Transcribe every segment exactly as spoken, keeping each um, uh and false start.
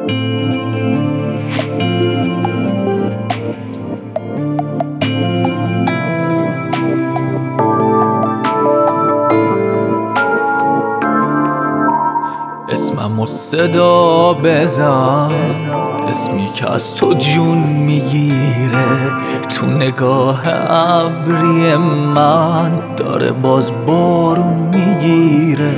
اسممو صدا بزن، اسمی که از تو جون میگیره، تو نگاه ابری من داره باز بارون میگیره.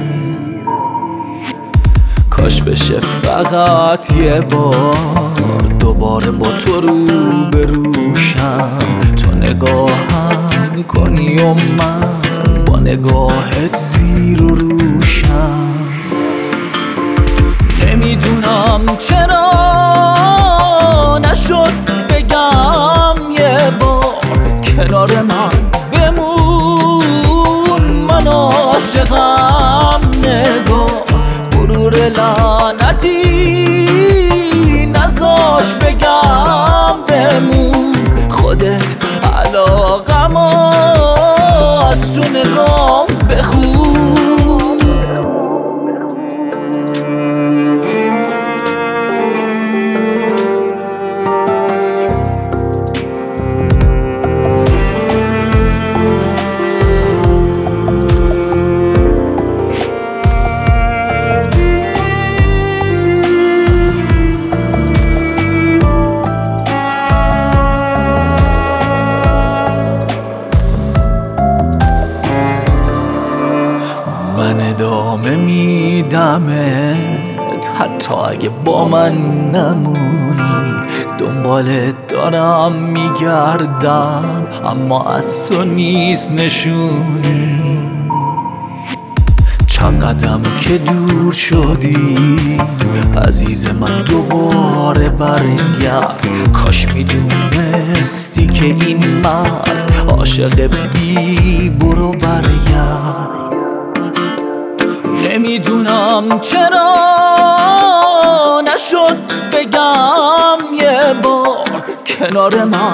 کاش بشه فقط یه بار دوباره با تو رو بروشم، تو نگاهم کنی و من با نگاهت زیر و روشم. نمیدونم چرا نشد بگم یه بار کنار من بمون، من عاشقم. نگاه غرور لعنتی نذاش بگم بمون، خودت علاقم از تو نگام بخون. من ادامه میدمت حتی اگه با من نمونی، دنبالت دارم میگردم اما از تو نیست نشونی. چند قدم که دور شدی عزیز من دوباره برگرد، کاش میدونستی که این مرد عاشق بی برو برگرد. نمیدونم چرا نشد بگم یه بار کنار من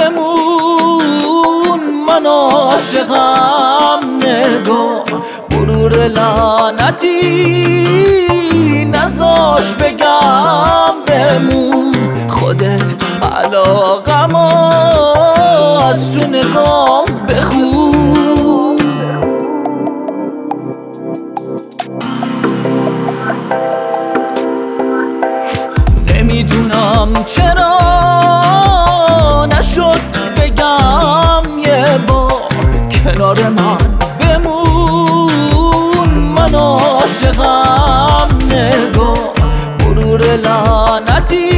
بمون، من عاشقم. نگاه غرور لعنتی نذاش بگم بمون، خودت علاقم از تو نگام بخون. نمیدونم چرا نشد بگم یه بار کنار من بمون، من عاشقم. نگاه غرور لعنتی